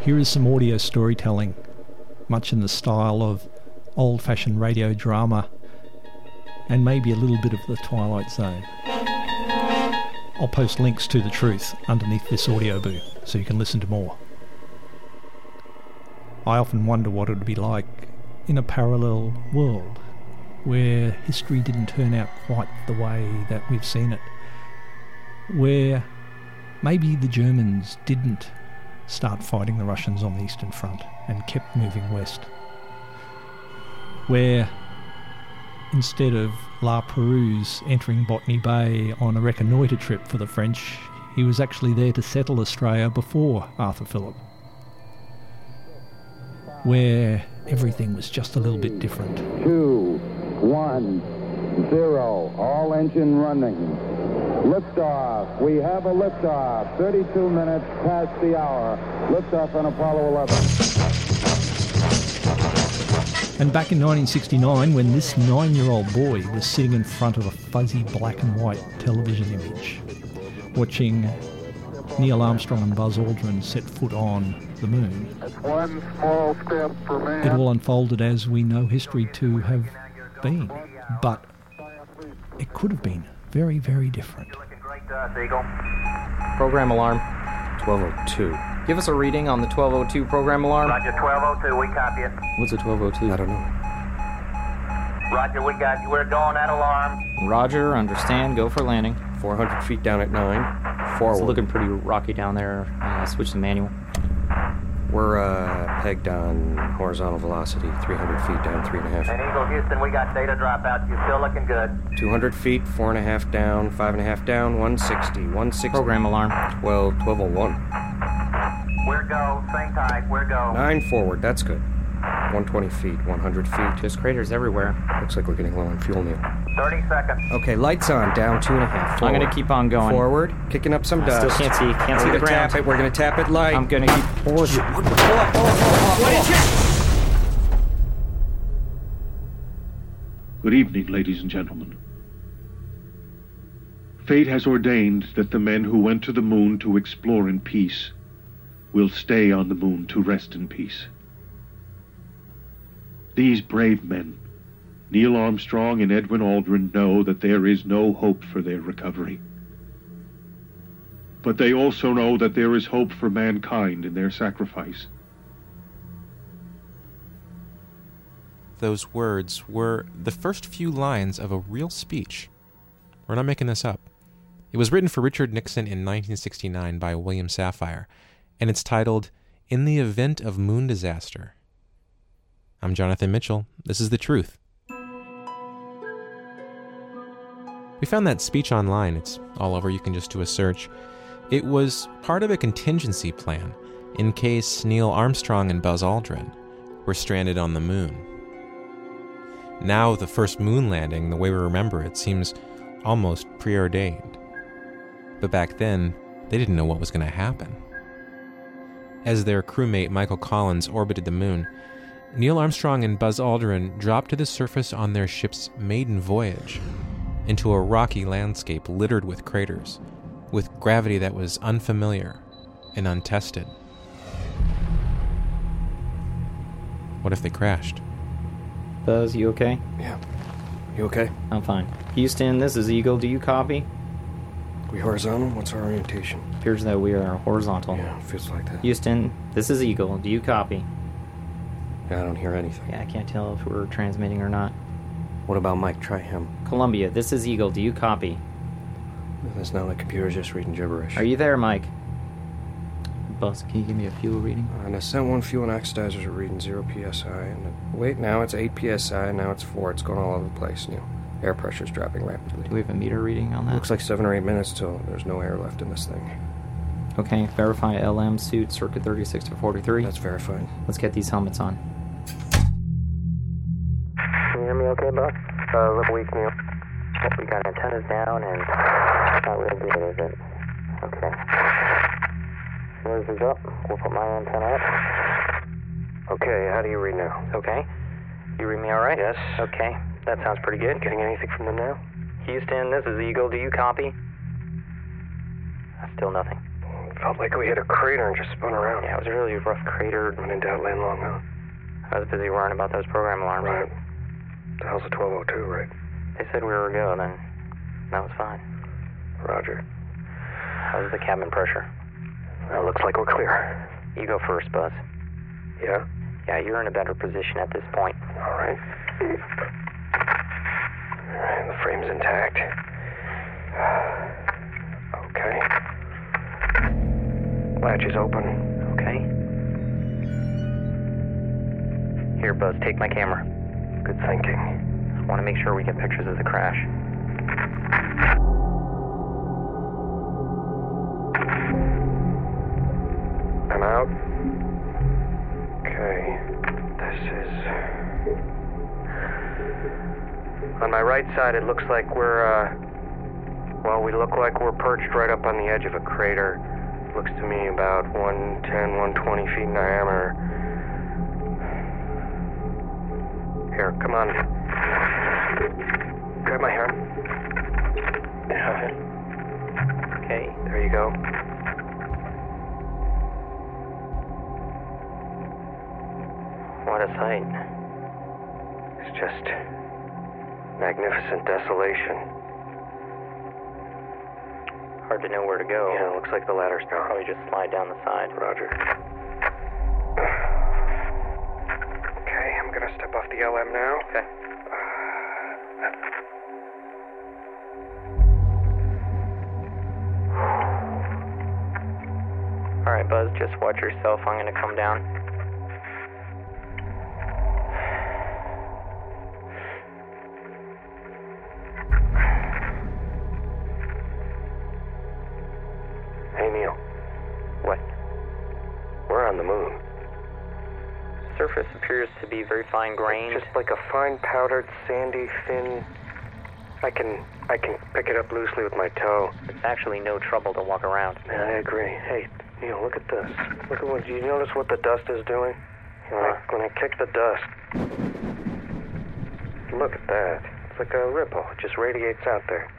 Here is some audio storytelling, much in the style of old-fashioned radio drama, and maybe a little bit of the Twilight Zone. I'll post links to The Truth underneath this audio boo, so you can listen to more. I often wonder what it would be like in a parallel world, where history didn't turn out quite the way that we've seen it, where maybe the Germans didn't start fighting the Russians on the Eastern Front and kept moving west, where instead of La Perouse entering Botany Bay on a reconnoitre trip for the French, he was actually there to settle Australia before Arthur Phillip, where everything was just a little bit different. 2, 1, 0, all engine running. Liftoff. We have a liftoff. 32 minutes past the hour. Liftoff on Apollo 11. And back in 1969, when this 9-year-old boy was sitting in front of a fuzzy black and white television image, watching Neil Armstrong and Buzz Aldrin set foot on the moon, That's one small step for man. it all unfolded as we know history to have been. But it could have been very, very different. Program alarm. 1202. Give us a reading on the 1202 program alarm. Roger, 1202, we copy it. What's a 1202? I don't know. Roger, we got you. We're going at alarm. Roger, understand, go for landing. 400 feet down at 9. Forward. It's looking pretty rocky down there. Switch the manual. We're pegged on horizontal velocity, 300 feet down, 3.5. And Eagle Houston, we got data dropout. You're still looking good. 200 feet, 4.5 down, 5.5 down, 160, 160. Program alarm. 1201. We're go. Same type. We're go. 9 forward, that's good. 120 feet, 100 feet. There's craters everywhere. Looks like we're getting low on fuel, Neil. 30 seconds. Okay, lights on, down 2.5. I'm going to keep on going. Forward, kicking up some dust. Still can't see We're the gonna ground. tap it, we're going to tap it light. I'm going to keep... Pull up. Good evening, ladies and gentlemen. Fate has ordained that the men who went to the moon to explore in peace will stay on the moon to rest in peace. These brave men, Neil Armstrong and Edwin Aldrin, know that there is no hope for their recovery. But they also know that there is hope for mankind in their sacrifice. Those words were the first few lines of a real speech. We're not making this up. It was written for Richard Nixon in 1969 by William Safire, and it's titled, "In the Event of Moon Disaster." I'm Jonathan Mitchell. This is The Truth. We found that speech online. It's all over. You can just do a search. It was part of a contingency plan in case Neil Armstrong and Buzz Aldrin were stranded on the moon. Now the first moon landing, the way we remember it, seems almost preordained. But back then, they didn't know what was going to happen. As their crewmate Michael Collins orbited the moon, Neil Armstrong and Buzz Aldrin dropped to the surface on their ship's maiden voyage into a rocky landscape littered with craters, with gravity that was unfamiliar and untested. What if they crashed? Buzz, you okay? Yeah. You okay? I'm fine. Houston, this is Eagle. Do you copy? We horizontal? What's our orientation? Appears that we are horizontal. Yeah, feels like that. Houston, this is Eagle. Do you copy? Yeah, I don't hear anything. Yeah, I can't tell if we're transmitting or not. What about Mike? Try him. Columbia, this is Eagle. Do you copy? That's not like computer's just reading gibberish. Are you there, Mike? Buzz, can you give me a fuel reading? And ascent 1 fuel and oxidizers are reading 0 psi. Wait, now it's 8 psi, now it's 4. It's going all over the place. Air pressure's dropping rapidly. Do we have a meter reading on that? Looks like 7 or 8 minutes till there's no air left in this thing. Okay, verify LM suit circuit 36 to 43. That's verified. Let's get these helmets on. Can you hear me okay, Buck? A little weak, Neil. We got antennas down and not real good, is it? Okay. Noise is up. We'll put my antenna up. Okay, how do you read now? Okay. You read me all right? Yes. Okay. That sounds pretty good. Getting anything from them now? Houston, this is Eagle. Do you copy? Still nothing. Felt like we hit a crater and just spun around. Yeah, it was a really rough crater. When in doubt, land Long Mountain. I was busy worrying about those program alarms. Right. The hell's a 1202, right? They said we were go, then that was fine. Roger. How's the cabin pressure? Well, looks like we're clear. You go first, Buzz. Yeah? Yeah, you're in a better position at this point. All right. The frame's intact. Okay. Latch is open. Okay. Here, Buzz, take my camera. Good thinking. I want to make sure we get pictures of the crash. I'm out. Okay. This is... On my right side, it looks like we're, well, we look like we're perched right up on the edge of a crater. Looks to me about 110, 120 feet in diameter. Here, come on. Grab my hair. Yeah. Okay. There you go. What a sight. It's just magnificent desolation. Hard to know where to go. Yeah, looks like the ladder's gone. Probably just slide down the side. Roger. Okay, I'm gonna step off the LM now. Okay. All right, Buzz, just watch yourself. I'm gonna come down. Hey, Neil. What? We're on the moon. Surface appears to be very fine-grained. Just like a fine powdered, sandy, thin... I can pick it up loosely with my toe. It's actually no trouble to walk around. Yeah, I agree. Hey, Neil, look at this. Look at what... Do you notice what the dust is doing? When I kick the dust... Look at that. It's like a ripple. It just radiates out there.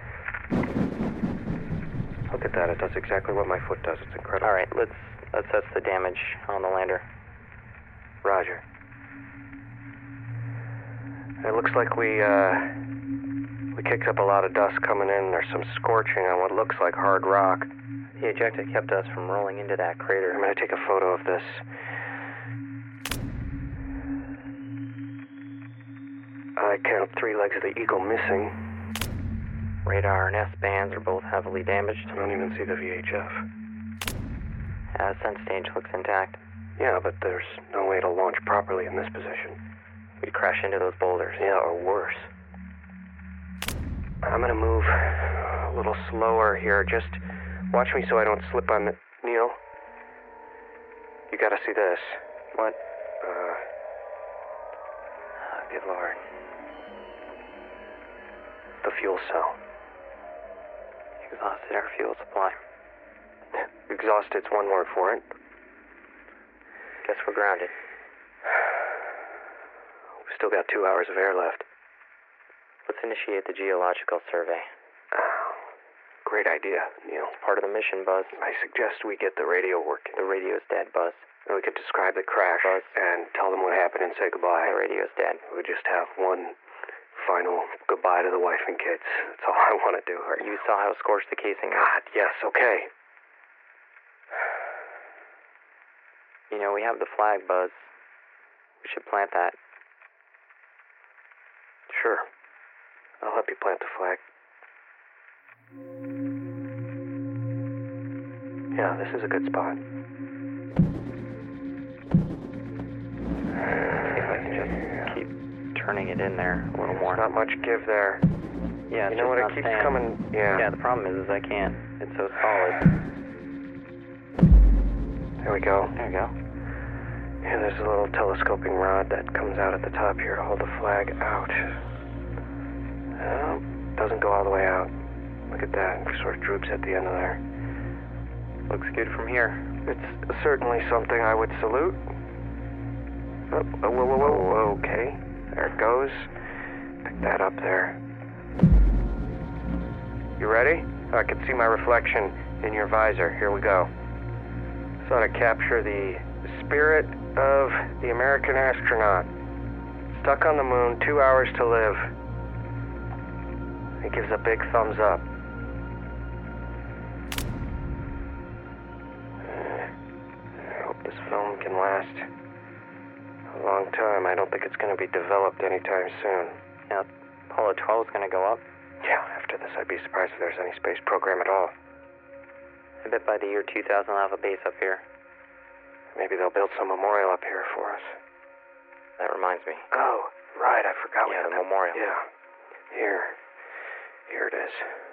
Look at that. It does exactly what my foot does. It's incredible. All right, let's assess the damage on the lander. Roger. It looks like we kicked up a lot of dust coming in. There's some scorching on what looks like hard rock. The ejecta kept us from rolling into that crater. I'm going to take a photo of this. I count 3 legs of the Eagle missing. Radar and S-bands are both heavily damaged. I don't even see the VHF. Ascent stage looks intact. Yeah, but there's no way to launch properly in this position. We'd crash into those boulders. Yeah, or worse. I'm gonna move a little slower here. Just watch me so I don't slip on the... Neil? You gotta see this. What? Oh, good Lord. The fuel cell. Exhausted our fuel supply. Exhausted's one word for it. Guess we're grounded. We've still got 2 hours of air left. Let's initiate the geological survey. Great idea, Neil. It's part of the mission, Buzz. I suggest we get the radio working. The radio's dead, Buzz. And we could describe the crash, Buzz, and tell them what happened and say goodbye. The radio's dead. We just have one final goodbye to the wife and kids. That's all I want to do. You saw how scorched the casing is. God, yes, okay. You know, we have the flag, Buzz. We should plant that. Sure. I'll help you plant the flag. Yeah, this is a good spot. See if I can just keep turning it in there a little more. Not much give there. Yeah, you know what? It keeps coming. Yeah, the problem is I can't. It's so solid. There we go. There you go. Yeah, there's a little telescoping rod that comes out at the top here to hold the flag out. Doesn't go all the way out. Look at that. It sort of droops at the end of there. Looks good from here. It's certainly something I would salute. Oh, whoa. Okay. There it goes. Pick that up there. You ready? I can see my reflection in your visor. Here we go. Sort of capture the spirit of the American astronaut. Stuck on the moon, 2 hours to live. He gives a big thumbs up. I hope this film can last a long time. I don't think it's going to be developed anytime soon. Yeah, Apollo 12 is going to go up. Yeah, after this, I'd be surprised if there's any space program at all. I bet by the year 2000 they'll have a base up here. Maybe they'll build some memorial up here for us. That reminds me. Oh, right, I forgot. Yeah, the memorial. Yeah, here it is.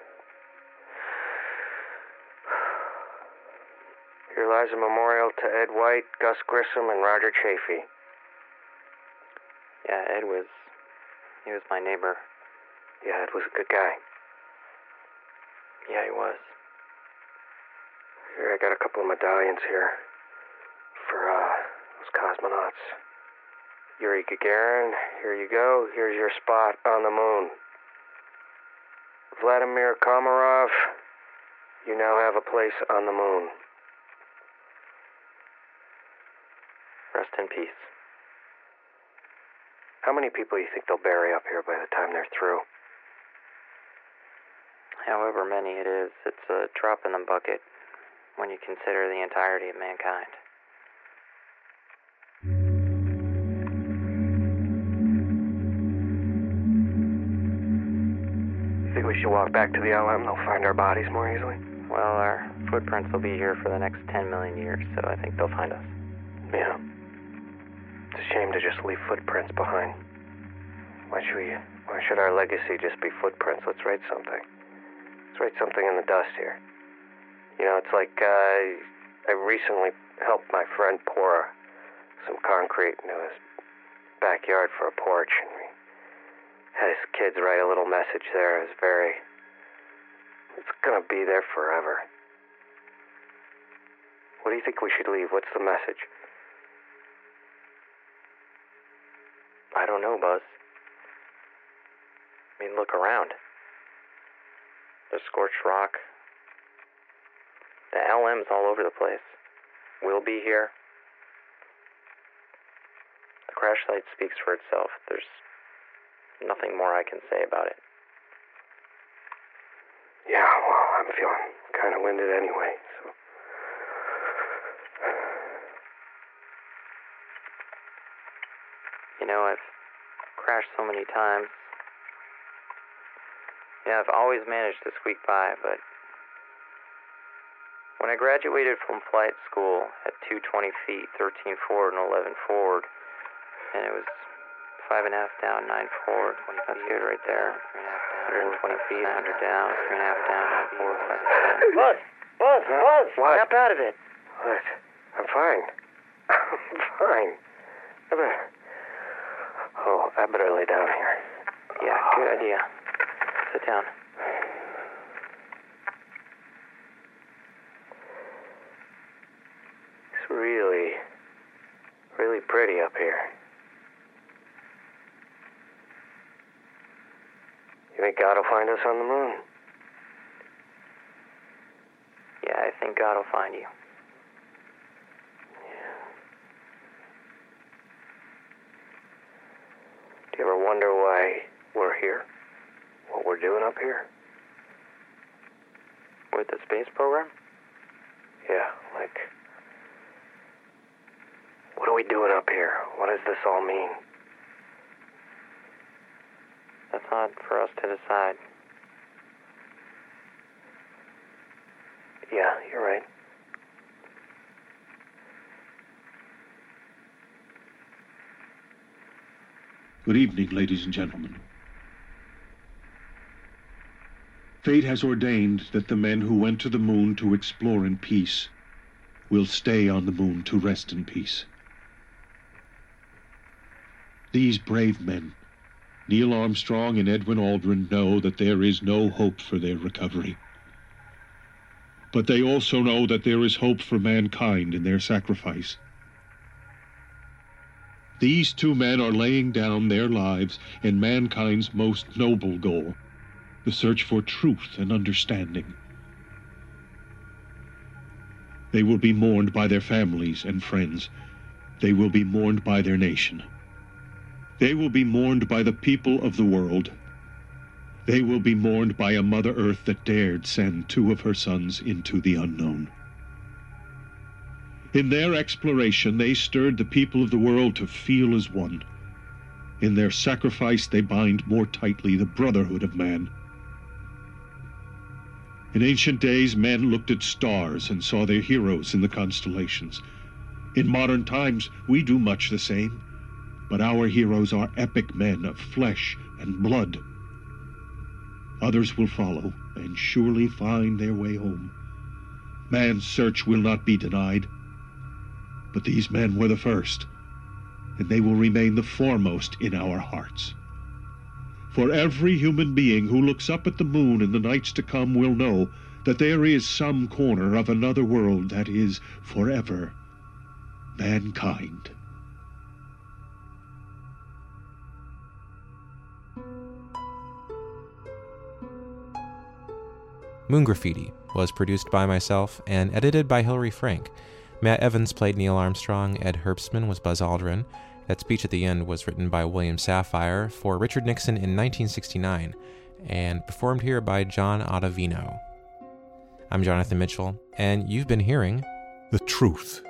Here lies a memorial to Ed White, Gus Grissom, and Roger Chaffee. Yeah, he was my neighbor. Yeah, Ed was a good guy. Yeah, he was. Here, I got a couple of medallions here for those cosmonauts. Yuri Gagarin, here you go. Here's your spot on the moon. Vladimir Komarov, you now have a place on the moon. Rest in peace. How many people do you think they'll bury up here by the time they're through? However many it is, it's a drop in the bucket when you consider the entirety of mankind. You think we should walk back to the LM? They'll find our bodies more easily? Well, our footprints will be here for the next 10 million years, so I think they'll find us. Yeah. It's a shame to just leave footprints behind. Why should our legacy just be footprints? Let's write something. Let's write something in the dust here. You know, it's like I recently helped my friend pour some concrete into his backyard for a porch, and we had his kids write a little message there. It's gonna be there forever. What do you think we should leave? What's the message? I don't know, Buzz. I mean, look around. There's scorched rock. The LM's all over the place. We'll be here. The crash site speaks for itself. There's nothing more I can say about it. Yeah, well, I'm feeling kind of winded anyway, so... You know, I've crashed so many times. Yeah, I've always managed to squeak by, but when I graduated from flight school at 220 feet, 13 forward and 11 forward, and it was 5.5 down, 9 forward. That's good right there. 120 feet, 100 down, 3.5 down, 9 forward, 5 Buzz! What? Snap out of it. What? I'm fine. I'm fine. I better lay down here. Yeah, good idea. Sit down. It's really, really pretty up here. You think God will find us on the moon? Yeah, I think God will find you. Do you ever wonder why we're here? What we're doing up here? With the space program? Yeah, like... What are we doing up here? What does this all mean? That's not for us to decide. Yeah, you're right. Good evening, ladies and gentlemen. Fate has ordained that the men who went to the moon to explore in peace will stay on the moon to rest in peace. These brave men, Neil Armstrong and Edwin Aldrin, know that there is no hope for their recovery. But they also know that there is hope for mankind in their sacrifice. These two men are laying down their lives in mankind's most noble goal, the search for truth and understanding. They will be mourned by their families and friends. They will be mourned by their nation. They will be mourned by the people of the world. They will be mourned by a Mother Earth that dared send 2 of her sons into the unknown. In their exploration, they stirred the people of the world to feel as one. In their sacrifice, they bind more tightly the brotherhood of man. In ancient days, men looked at stars and saw their heroes in the constellations. In modern times, we do much the same, but our heroes are epic men of flesh and blood. Others will follow and surely find their way home. Man's search will not be denied, but these men were the first, and they will remain the foremost in our hearts. For every human being who looks up at the moon in the nights to come will know that there is some corner of another world that is forever mankind. Moon Graffiti was produced by myself and edited by Hilary Frank. Matt Evans played Neil Armstrong, Ed Herbstman was Buzz Aldrin. That speech at the end was written by William Safire for Richard Nixon in 1969 and performed here by John Ottavino. I'm Jonathan Mitchell, and you've been hearing The Truth